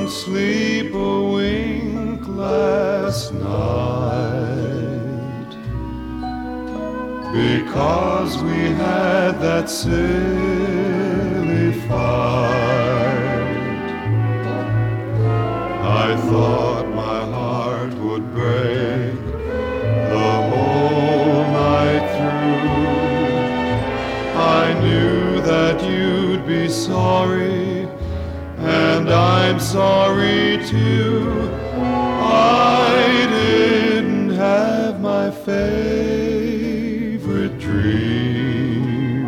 sleep a wink last night because we had that silly fight. I thought my heart would break the whole night through. I knew that you'd be sorry, and I'm sorry too. I didn't have my favorite dream,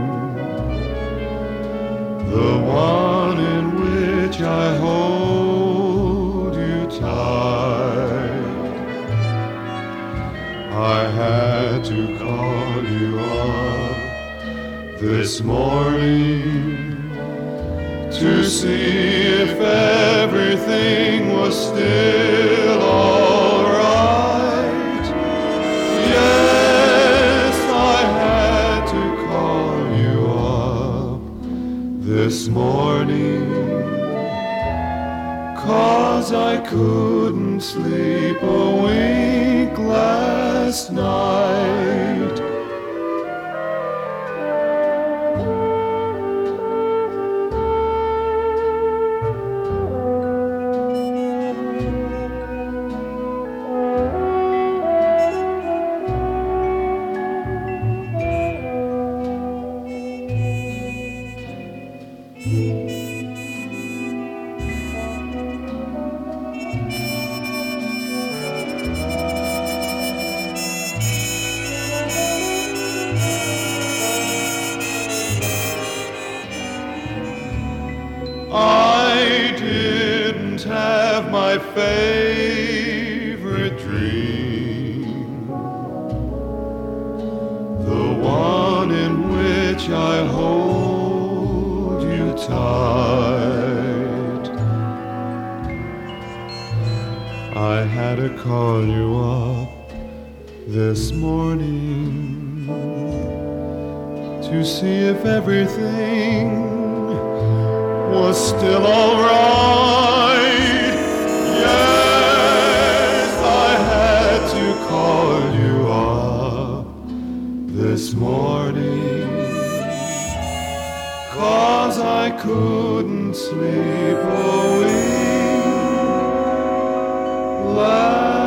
the one in which I hold you tight. I had to call you up this morning to see if everything was still all right. Yes, I had to call you up this morning, 'cause I couldn't sleep a wink last night. I didn't have my favorite dream, the one in which I hold you tight. I had to call you up this morning to see if everything was still all right. Yes, I had to call you up this morning, 'cause I couldn't sleep a wink last